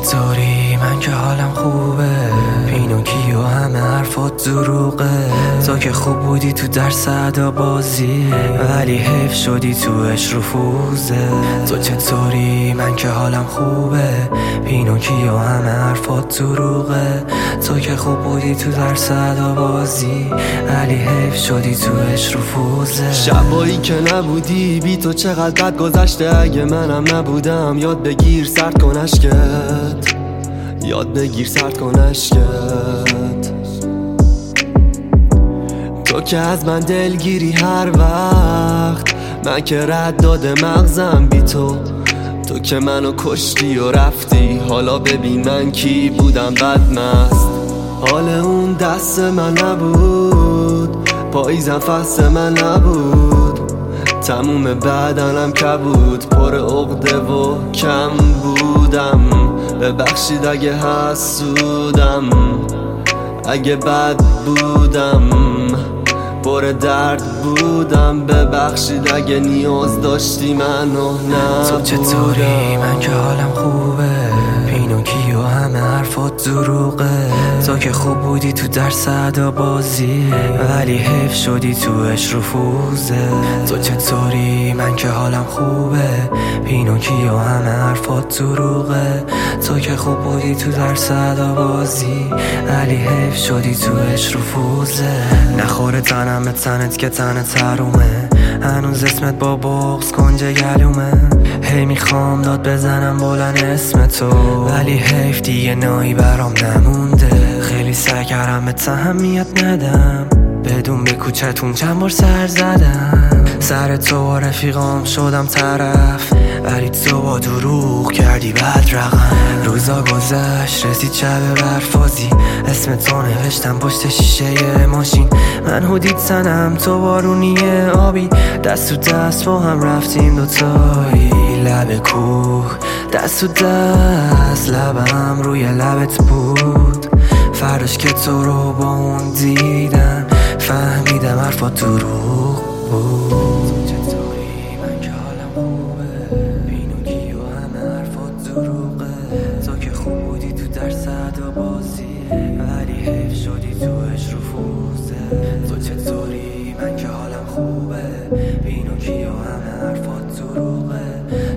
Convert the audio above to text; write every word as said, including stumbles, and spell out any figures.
چطوری؟ من که حالم خوبه. پینوکیو همه حرفات دروغه. تو که خوب بودی تو درس ادا بازی، ولی حیف شدی توش رفوزه. تو چطوری؟ من که حالم خوبه. پینوکیو همه حرفات دروغه. تو که خوب بودی تو درس ادا بازی، ولی حیف شدی توش رفوزه. شبایی که نبودی بی تو چقدر بد گذشته. اگه منم نبودم یاد بگیر سرد کن اشکت، یاد بگیر سرد کن اشکت. تو که از من دلگیری هر وقت، من که رد داده مغزم بی تو. تو که منو کشتی و رفتی، حالا ببین من کی بودم بدمست. حال اون دست من نبود، پاییزم فصل من نبود. تموم بدنم کبود، پر عقده و کم بودم. ببخشید اگه حسودم، اگه بد بودم، پر درد بودم. ببخشید اگه نیاز داشتی منو نبودم. تو چطوری؟ من که حالم خوبه. پینوکیو همه حرفات دروغه. تو که خوب بودی تو درس ادا بازی، ولی حیف شدی توش رفوزه. تو چطوری؟ من که حالم خوبه. پینوکیو همه حرفات دروغه. تو که خوب بودی تو درس ادا بازی، ولی حیف شدی توش رفوزه. نخوره تنم به تنت که تن ترومه، هنوز اسمت با بغض کنج گلومه. هی میخوام داد بزنم بلند اسم تو، ولی حیف دیگه نایی برام نمونده. خیلی سعی کردم به اهمیت ندم، بدون به کوچتون چند بار سر زدم. سر تو و رفیقام شدم طرف، ولی تو با دروغ کردی بد رقم. روزا گذشت رسید شب برفازی، اسم تو نوشتم پشت شیشه ماشین. من هودیت تنم تو بارونی آبی، دست تو دست با هم رفتیم دوتایی. لب کوه دست تو دست، لبم روی لبت بود. فرداش که تو رو با اون دیدم، فهمیدم حرفات دروغ بود. چطوری؟ من که حالم خوبه. پینوکیو همه حرفات دروغه. تو که خوب بودی تو درس ادا بازی، ولی حیف شدی توش رفوزه. تو چطوری؟ من که حالم خوبه. پینوکیو همه حرفات دروغه.